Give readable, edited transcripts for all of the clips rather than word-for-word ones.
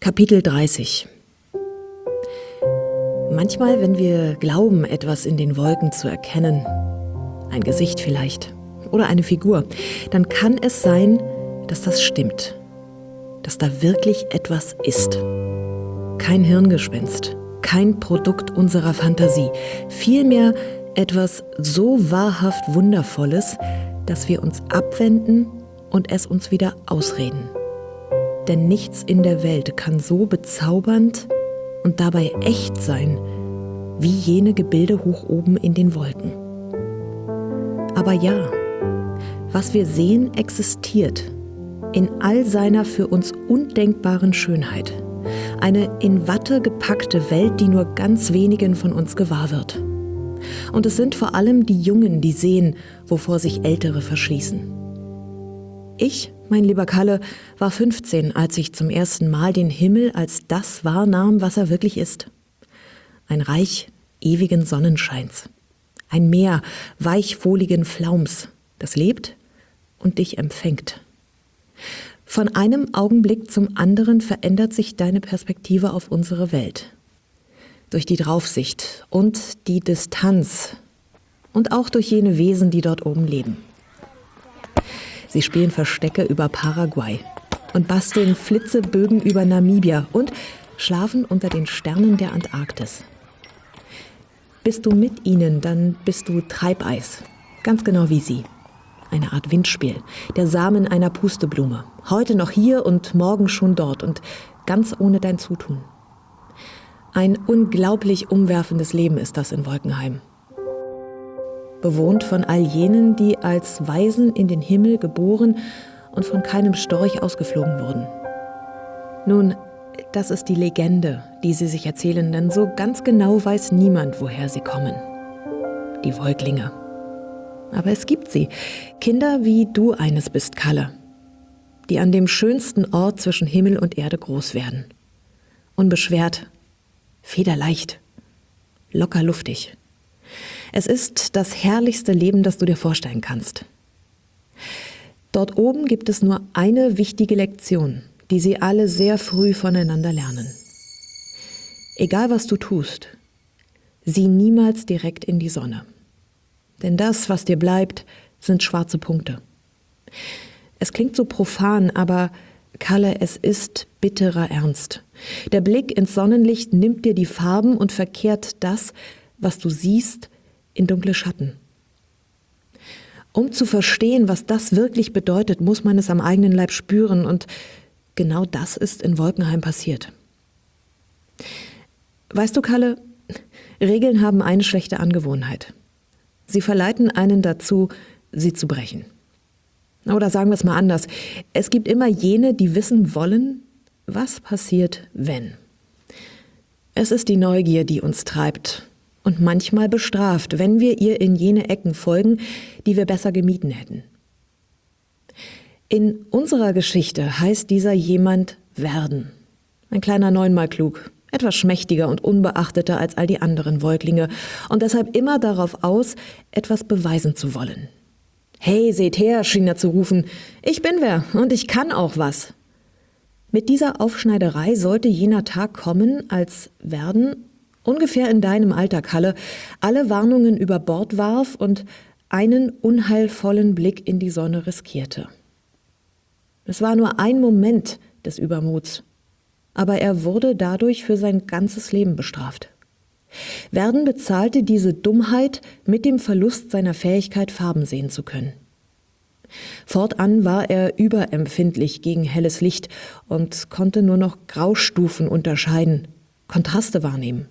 Kapitel 30. Manchmal, wenn wir glauben, etwas in den Wolken zu erkennen, ein Gesicht vielleicht oder eine Figur, dann kann es sein, dass das stimmt, dass da wirklich etwas ist. Kein Hirngespinst, kein Produkt unserer Fantasie, vielmehr etwas so wahrhaft Wundervolles, dass wir uns abwenden und es uns wieder ausreden. Denn nichts in der Welt kann so bezaubernd und dabei echt sein, wie jene Gebilde hoch oben in den Wolken. Aber ja, was wir sehen, existiert in all seiner für uns undenkbaren Schönheit. Eine in Watte gepackte Welt, die nur ganz wenigen von uns gewahr wird. Und es sind vor allem die Jungen, die sehen, wovor sich Ältere verschließen. Ich, mein lieber Kalle, war 15, als ich zum ersten Mal den Himmel als das wahrnahm, was er wirklich ist. Ein Reich ewigen Sonnenscheins. Ein Meer weichwohligen Flaums, das lebt und dich empfängt. Von einem Augenblick zum anderen verändert sich deine Perspektive auf unsere Welt. Durch die Draufsicht und die Distanz und auch durch jene Wesen, die dort oben leben. Sie spielen Verstecke über Paraguay und basteln Flitzebögen über Namibia und schlafen unter den Sternen der Antarktis. Bist du mit ihnen, dann bist du Treibeis, ganz genau wie sie. Eine Art Windspiel, der Samen einer Pusteblume. Heute noch hier und morgen schon dort und ganz ohne dein Zutun. Ein unglaublich umwerfendes Leben ist das in Wolkenheim. Bewohnt von all jenen, die als Waisen in den Himmel geboren und von keinem Storch ausgeflogen wurden. Nun, das ist die Legende, die sie sich erzählen, denn so ganz genau weiß niemand, woher sie kommen. Die Wolklinge. Aber es gibt sie, Kinder wie du eines bist, Kalle, die an dem schönsten Ort zwischen Himmel und Erde groß werden. Unbeschwert, federleicht, locker luftig. Es ist das herrlichste Leben, das du dir vorstellen kannst. Dort oben gibt es nur eine wichtige Lektion, die sie alle sehr früh voneinander lernen. Egal was du tust, sieh niemals direkt in die Sonne. Denn das, was dir bleibt, sind schwarze Punkte. Es klingt so profan, aber Kalle, es ist bitterer Ernst. Der Blick ins Sonnenlicht nimmt dir die Farben und verkehrt das, was du siehst, in dunkle Schatten. Um zu verstehen, was das wirklich bedeutet, muss man es am eigenen Leib spüren und genau das ist in Wolkenheim passiert. Weißt du, Kalle, Regeln haben eine schlechte Angewohnheit. Sie verleiten einen dazu, sie zu brechen. Oder sagen wir es mal anders. Es gibt immer jene, die wissen wollen, was passiert, wenn. Es ist die Neugier, die uns treibt und manchmal bestraft, wenn wir ihr in jene Ecken folgen, die wir besser gemieden hätten. In unserer Geschichte heißt dieser jemand Werden. Ein kleiner Neunmal klug, etwas schmächtiger und unbeachteter als all die anderen Wolklinge und deshalb immer darauf aus, etwas beweisen zu wollen. »Hey, seht her«, schien er zu rufen, »ich bin wer und ich kann auch was.« Mit dieser Aufschneiderei sollte jener Tag kommen, als Werden, ungefähr in deinem Alter, Kalle, alle Warnungen über Bord warf und einen unheilvollen Blick in die Sonne riskierte. Es war nur ein Moment des Übermuts, aber er wurde dadurch für sein ganzes Leben bestraft. Werden bezahlte diese Dummheit mit dem Verlust seiner Fähigkeit, Farben sehen zu können. Fortan war er überempfindlich gegen helles Licht und konnte nur noch Graustufen unterscheiden, Kontraste wahrnehmen.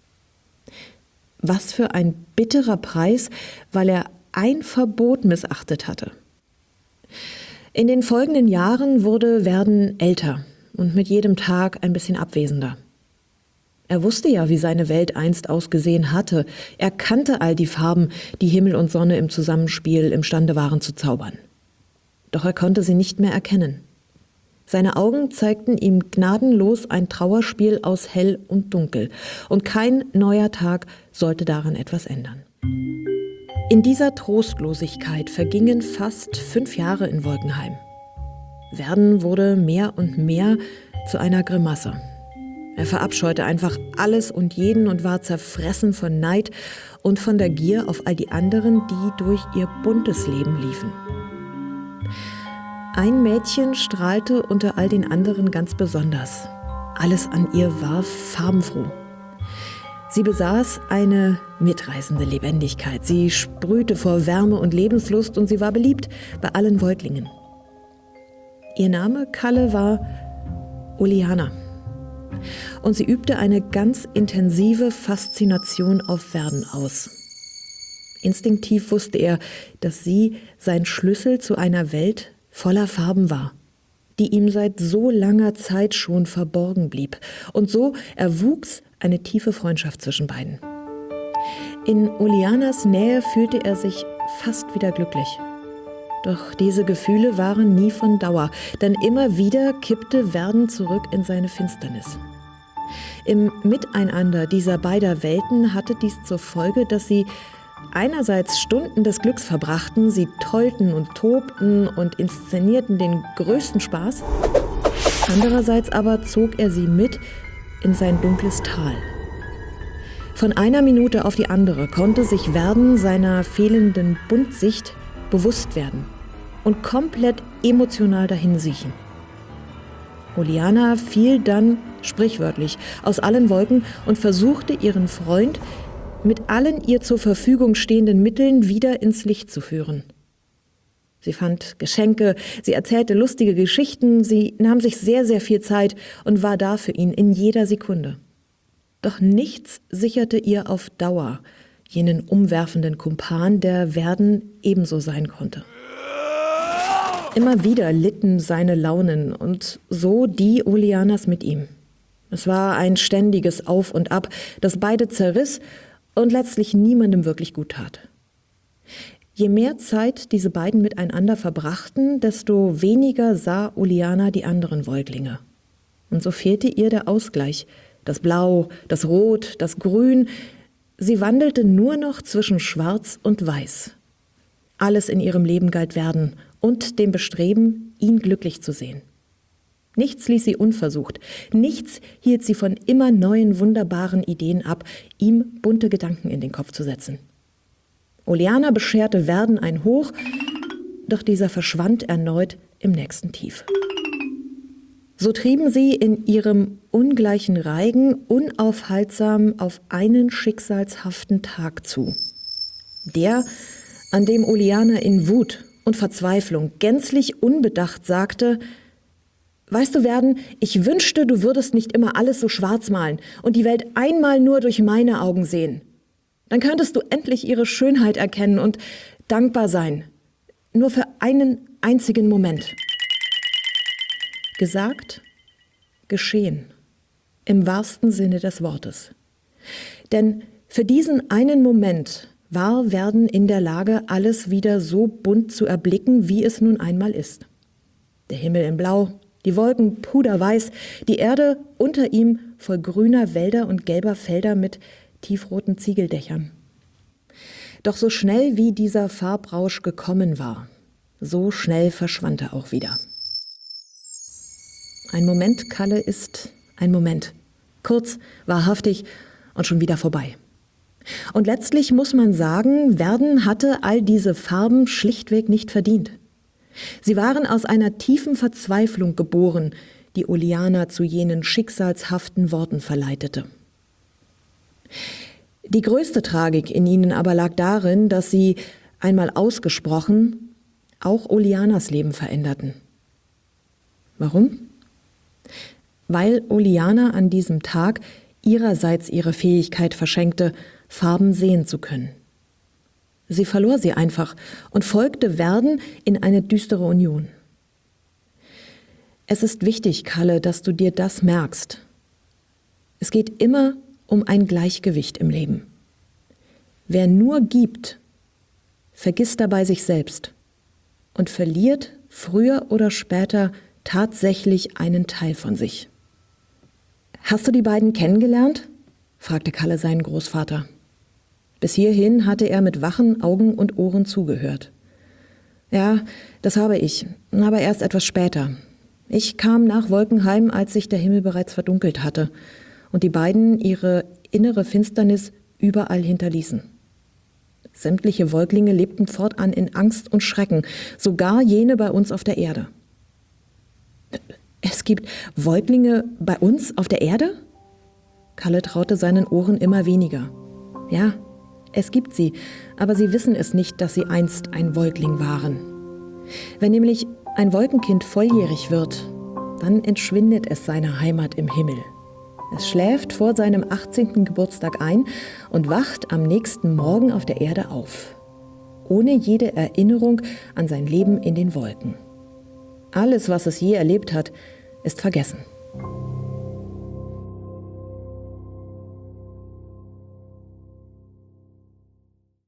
Was für ein bitterer Preis, weil er ein Verbot missachtet hatte. In den folgenden Jahren wurde Werden älter und mit jedem Tag ein bisschen abwesender. Er wusste ja, wie seine Welt einst ausgesehen hatte. Er kannte all die Farben, die Himmel und Sonne im Zusammenspiel imstande waren zu zaubern. Doch er konnte sie nicht mehr erkennen. Seine Augen zeigten ihm gnadenlos ein Trauerspiel aus Hell und Dunkel. Und kein neuer Tag sollte daran etwas ändern. In dieser Trostlosigkeit vergingen fast 5 Jahre in Wolkenheim. Werden wurde mehr und mehr zu einer Grimasse. Er verabscheute einfach alles und jeden und war zerfressen von Neid und von der Gier auf all die anderen, die durch ihr buntes Leben liefen. Ein Mädchen strahlte unter all den anderen ganz besonders. Alles an ihr war farbenfroh. Sie besaß eine mitreißende Lebendigkeit. Sie sprühte vor Wärme und Lebenslust und sie war beliebt bei allen Wolklingen. Ihr Name Kalle war Oliana. Und sie übte eine ganz intensive Faszination auf Werden aus. Instinktiv wusste er, dass sie sein Schlüssel zu einer Welt voller Farben war, die ihm seit so langer Zeit schon verborgen blieb. Und so erwuchs eine tiefe Freundschaft zwischen beiden. In Olianas Nähe fühlte er sich fast wieder glücklich. Doch diese Gefühle waren nie von Dauer, denn immer wieder kippte Werden zurück in seine Finsternis. Im Miteinander dieser beider Welten hatte dies zur Folge, dass sie einerseits Stunden des Glücks verbrachten, sie tollten und tobten und inszenierten den größten Spaß. Andererseits aber zog er sie mit in sein dunkles Tal. Von einer Minute auf die andere konnte sich Werden seiner fehlenden Buntsicht bewusst werden und komplett emotional dahinsiechen. Oliana fiel dann sprichwörtlich aus allen Wolken und versuchte ihren Freund mit allen ihr zur Verfügung stehenden Mitteln wieder ins Licht zu führen. Sie fand Geschenke, sie erzählte lustige Geschichten, sie nahm sich sehr, sehr viel Zeit und war da für ihn in jeder Sekunde. Doch nichts sicherte ihr auf Dauer jenen umwerfenden Kumpan, der Werden ebenso sein konnte. Immer wieder litten seine Launen und so die Olianas mit ihm. Es war ein ständiges Auf und Ab, das beide zerriss und letztlich niemandem wirklich gut tat. Je mehr Zeit diese beiden miteinander verbrachten, desto weniger sah Oliana die anderen Wolklinge. Und so fehlte ihr der Ausgleich. Das Blau, das Rot, das Grün. Sie wandelte nur noch zwischen Schwarz und Weiß. Alles in ihrem Leben galt Werden und dem Bestreben, ihn glücklich zu sehen. Nichts ließ sie unversucht. Nichts hielt sie von immer neuen, wunderbaren Ideen ab, ihm bunte Gedanken in den Kopf zu setzen. Oliana bescherte Werden ein Hoch, doch dieser verschwand erneut im nächsten Tief. So trieben sie in ihrem ungleichen Reigen unaufhaltsam auf einen schicksalshaften Tag zu. Der, an dem Oliana in Wut und Verzweiflung gänzlich unbedacht sagte: »Weißt du, Werden, ich wünschte, du würdest nicht immer alles so schwarz malen und die Welt einmal nur durch meine Augen sehen. Dann könntest du endlich ihre Schönheit erkennen und dankbar sein. Nur für einen einzigen Moment.« Gesagt, geschehen. Im wahrsten Sinne des Wortes. Denn für diesen einen Moment war Werden in der Lage, alles wieder so bunt zu erblicken, wie es nun einmal ist. Der Himmel in Blau, die Wolken puderweiß, die Erde unter ihm voll grüner Wälder und gelber Felder mit tiefroten Ziegeldächern. Doch so schnell wie dieser Farbrausch gekommen war, so schnell verschwand er auch wieder. Ein Moment, Kalle, ist ein Moment. Kurz, wahrhaftig und schon wieder vorbei. Und letztlich muss man sagen, Werden hatte all diese Farben schlichtweg nicht verdient. Sie waren aus einer tiefen Verzweiflung geboren, die Oliana zu jenen schicksalshaften Worten verleitete. Die größte Tragik in ihnen aber lag darin, dass sie, einmal ausgesprochen, auch Olianas Leben veränderten. Warum? Weil Oliana an diesem Tag ihrerseits ihre Fähigkeit verschenkte, Farben sehen zu können. Sie verlor sie einfach und folgte Werden in eine düstere Union. Es ist wichtig, Kalle, dass du dir das merkst. Es geht immer um ein Gleichgewicht im Leben. Wer nur gibt, vergisst dabei sich selbst und verliert früher oder später tatsächlich einen Teil von sich. »Hast du die beiden kennengelernt?« fragte Kalle seinen Großvater. Bis hierhin hatte er mit wachen Augen und Ohren zugehört. »Ja, das habe ich, aber erst etwas später. Ich kam nach Wolkenheim, als sich der Himmel bereits verdunkelt hatte und die beiden ihre innere Finsternis überall hinterließen. Sämtliche Wolklinge lebten fortan in Angst und Schrecken, sogar jene bei uns auf der Erde. Es gibt Wolklinge bei uns auf der Erde? Kalle traute seinen Ohren immer weniger. Ja, es gibt sie, aber sie wissen es nicht, dass sie einst ein Wolkling waren. Wenn nämlich ein Wolkenkind volljährig wird, dann entschwindet es seiner Heimat im Himmel. Es schläft vor seinem 18. Geburtstag ein und wacht am nächsten Morgen auf der Erde auf. Ohne jede Erinnerung an sein Leben in den Wolken. Alles, was es je erlebt hat, ist vergessen.